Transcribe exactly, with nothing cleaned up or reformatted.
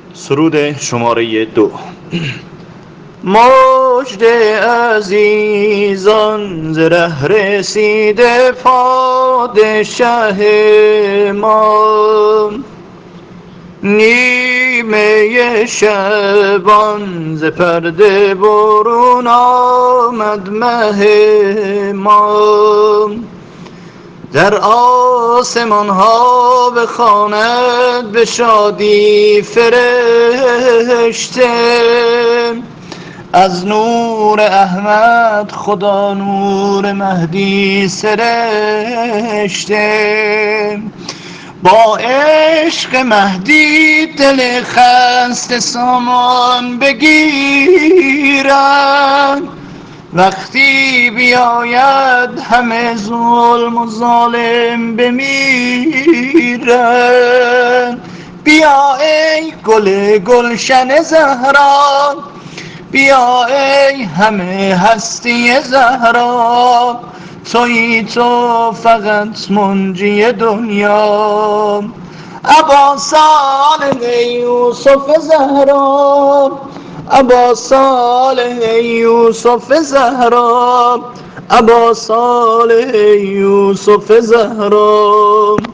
سرود شماره دو. مژده عزیزان ز ره رسیده پادشه ما، نیمه شبان ز پرده برون آمد مه ما. در آسمان ها بخواند به شادی فرشته، از نور احمد خدا نور مهدی سرشته. با عشق مهدی دل خسته سامان بگیرند، وقتی بیاید همه ظلم و ظالم بمیرند. بیا ای گل گلشن زهرا، بیا ای همه هستی زهرا، تویی تو فقط منجی دنیا. ابا صالح یوسف زهرا، ابا صالح یوسف زهرا، ابا صالح یوسف زهرا.